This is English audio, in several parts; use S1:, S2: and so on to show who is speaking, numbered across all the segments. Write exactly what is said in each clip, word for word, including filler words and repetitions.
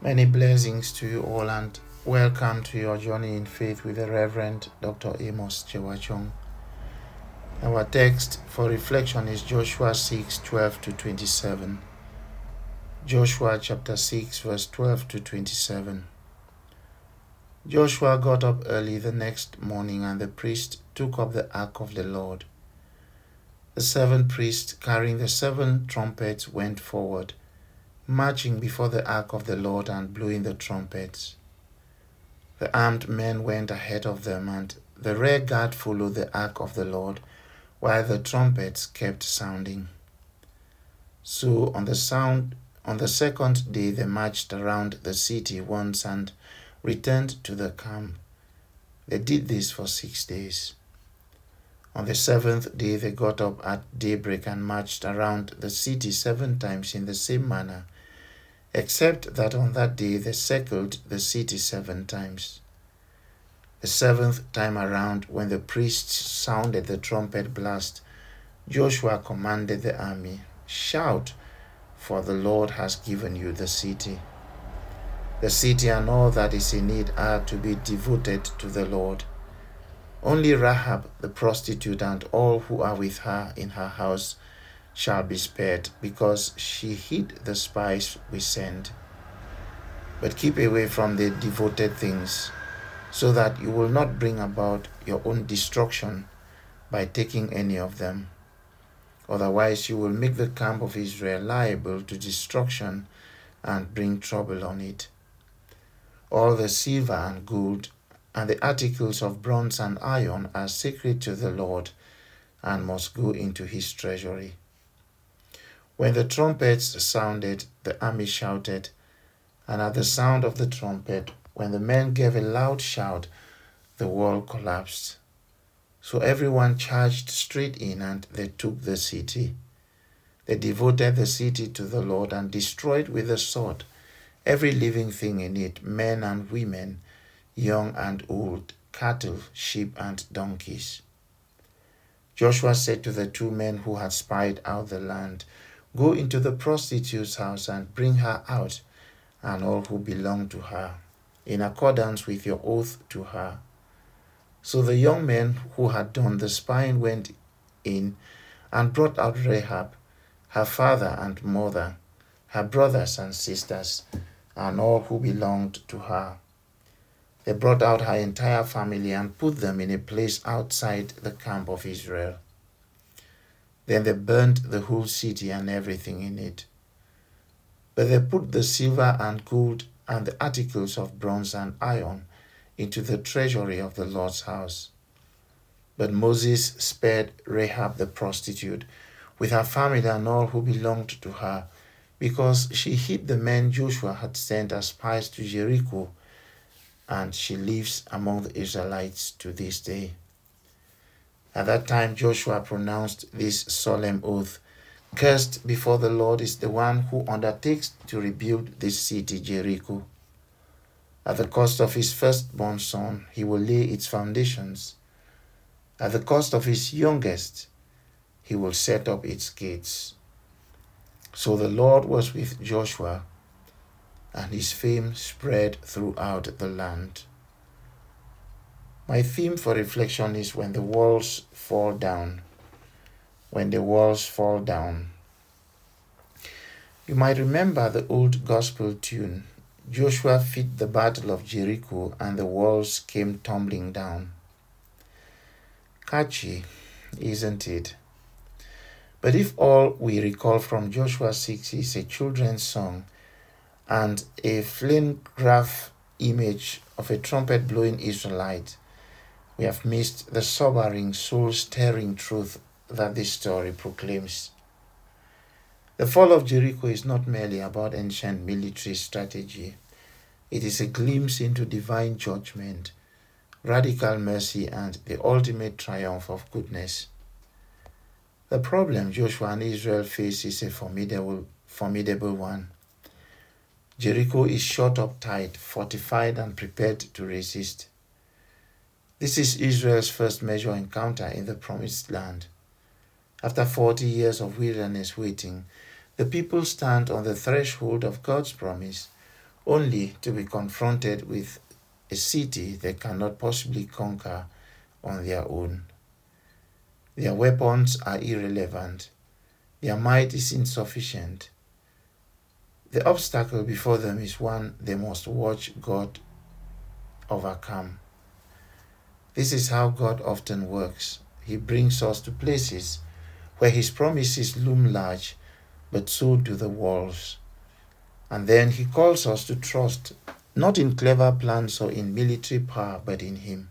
S1: Many blessings to you all and welcome to your journey in faith with the Reverend Doctor Amos Chewachong. Our text for reflection is Joshua six twelve to twenty-seven. Joshua chapter six verse twelve to twenty-seven. Joshua got up early the next morning, and the priest took up the ark of the Lord. The seven priests carrying the seven trumpets went forward, marching before the ark of the Lord and blowing the trumpets. The armed men went ahead of them, and the rear guard followed the ark of the Lord, while the trumpets kept sounding. So on the sound on the second day they marched around the city once and returned to the camp. They did this for six days. On the seventh day they got up at daybreak and marched around the city seven times in the same manner, except that on that day they circled the city seven times. The seventh time around, when the priests sounded the trumpet blast, Joshua commanded the army, "Shout, for the Lord has given you the city." The city and all that is in it are to be devoted to the Lord. Only Rahab the prostitute and all who are with her in her house shall be spared, because she hid the spies we sent. But keep away from the devoted things, so that you will not bring about your own destruction by taking any of them. Otherwise you will make the camp of Israel liable to destruction and bring trouble on it. All the silver and gold and the articles of bronze and iron are sacred to the Lord and must go into his treasury. When the trumpets sounded, the army shouted, and at the sound of the trumpet, when the men gave a loud shout, the wall collapsed. So everyone charged straight in, and they took the city. They devoted the city to the Lord and destroyed with the sword every living thing in it, men and women, young and old, cattle, sheep, and donkeys. Joshua said to the two men who had spied out the land, "Go into the prostitute's house and bring her out, and all who belong to her, in accordance with your oath to her." So the young men who had done the spying went in and brought out Rahab, her father and mother, her brothers and sisters, and all who belonged to her. They brought out her entire family and put them in a place outside the camp of Israel. Then they burnt the whole city and everything in it. But they put the silver and gold and the articles of bronze and iron into the treasury of the Lord's house. But Moses spared Rahab the prostitute, with her family and all who belonged to her, because she hid the men Joshua had sent as spies to Jericho, and she lives among the Israelites to this day. At that time Joshua pronounced this solemn oath, "Cursed before the Lord is the one who undertakes to rebuild this city Jericho. At the cost of his firstborn son he will lay its foundations. At the cost of his youngest he will set up its gates." So the Lord was with Joshua, and his fame spread throughout the land. My theme for reflection is when the walls fall down. When the walls fall down. You might remember the old gospel tune, "Joshua fit the battle of Jericho, and the walls came tumbling down." Catchy, isn't it? But if all we recall from Joshua six is a children's song and a flame graph image of a trumpet-blowing Israelite, we have missed the sobering, soul-stirring truth that this story proclaims. The fall of Jericho is not merely about ancient military strategy. It is a glimpse into divine judgment, radical mercy, and the ultimate triumph of goodness. The problem Joshua and Israel face is a formidable, formidable one. Jericho is shut up tight, fortified, and prepared to resist. This is Israel's first major encounter in the Promised Land. After forty years of wilderness waiting, the people stand on the threshold of God's promise, only to be confronted with a city they cannot possibly conquer on their own. Their weapons are irrelevant. Their might is insufficient. The obstacle before them is one they must watch God overcome. This is how God often works. He brings us to places where his promises loom large, but so do the walls. And then he calls us to trust, not in clever plans or in military power, but in him.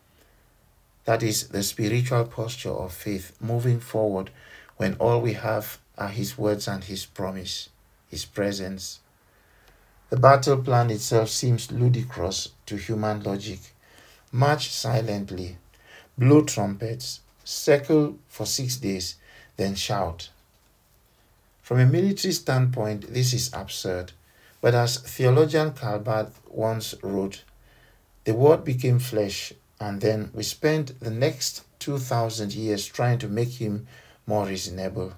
S1: That is the spiritual posture of faith, moving forward when all we have are his words and his promise, his presence. The battle plan itself seems ludicrous to human logic. March silently, blow trumpets, circle for six days, then shout. From a military standpoint, this is absurd. But as theologian Karl Barth once wrote, the word became flesh, and then we spent the next two thousand years trying to make him more reasonable.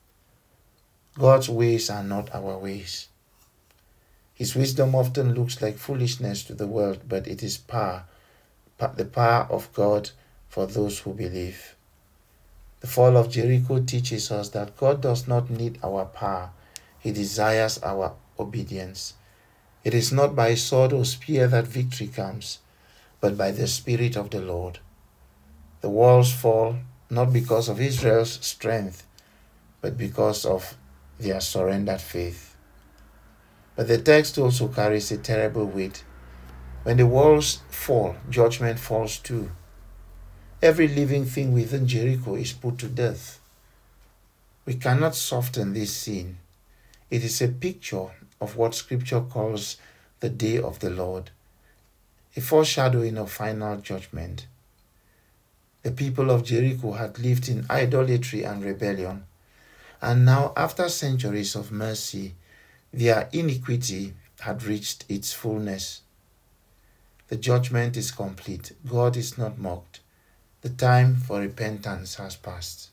S1: God's ways are not our ways. His wisdom often looks like foolishness to the world, but it is power, the power of God for those who believe. The fall of Jericho teaches us that God does not need our power. He desires our obedience. It is not by sword or spear that victory comes, but by the Spirit of the Lord. The walls fall not because of Israel's strength, but because of their surrendered faith. But the text also carries a terrible weight. When the walls fall, judgment falls too. Every living thing within Jericho is put to death. We cannot soften this scene. It is a picture of what Scripture calls the day of the Lord, a foreshadowing of final judgment. The people of Jericho had lived in idolatry and rebellion, and now, after centuries of mercy, their iniquity had reached its fullness. The judgment is complete. God is not mocked. The time for repentance has passed.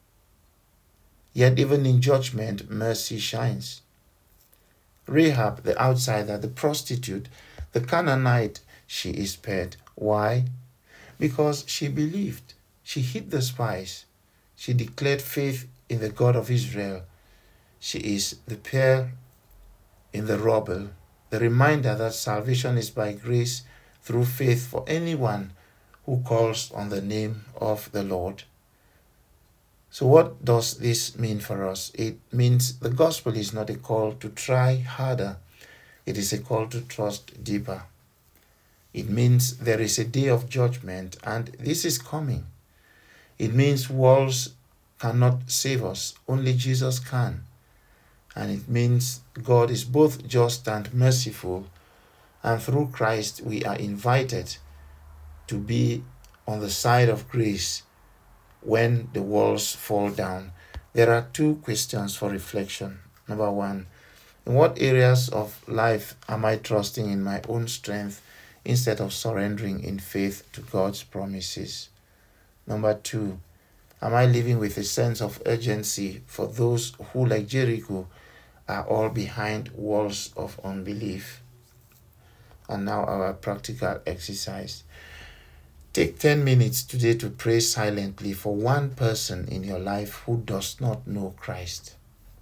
S1: Yet even in judgment, mercy shines. Rahab, the outsider, the prostitute, the Canaanite, she is spared. Why? Because she believed. She hid the spies. She declared faith in the God of Israel. She is the pearl in the rubble, the reminder that salvation is by grace through faith for anyone who calls on the name of the Lord. So what does this mean for us? It means the gospel is not a call to try harder. It is a call to trust deeper. It means there is a day of judgment, and this is coming. It means walls cannot save us. Only Jesus can. And it means God is both just and merciful, and through Christ we are invited to be on the side of grace when the walls fall down. There are two questions for reflection. Number one, in what areas of life am I trusting in my own strength instead of surrendering in faith to God's promises? Number two, am I living with a sense of urgency for those who, like Jericho, are all behind walls of unbelief? And now our practical exercise. Take ten minutes today to pray silently for one person in your life who does not know Christ.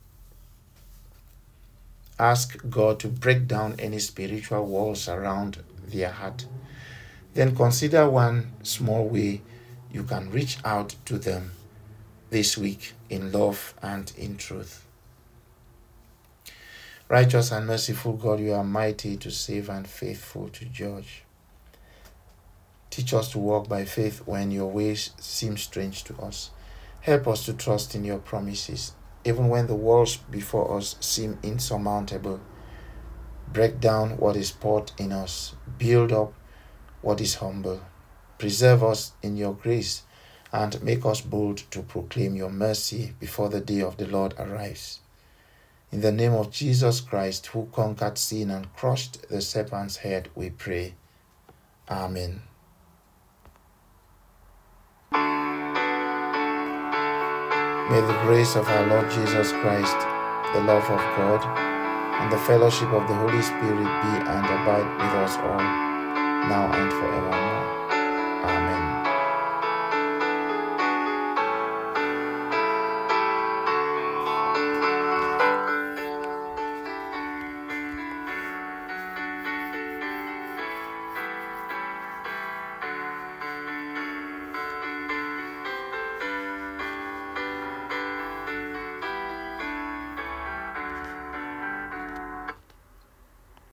S1: Ask God to break down any spiritual walls around their heart. Then consider one small way you can reach out to them this week in love and in truth. Righteous and merciful God, you are mighty to save and faithful to judge. Teach us to walk by faith when your ways seem strange to us. Help us to trust in your promises, even when the walls before us seem insurmountable. Break down what is poured in us. Build up what is humble. Preserve us in your grace, and make us bold to proclaim your mercy before the day of the Lord arrives. In the name of Jesus Christ, who conquered sin and crushed the serpent's head, we pray. Amen. May the grace of our Lord Jesus Christ, the love of God, and the fellowship of the Holy Spirit be and abide with us all, now and forevermore. Amen.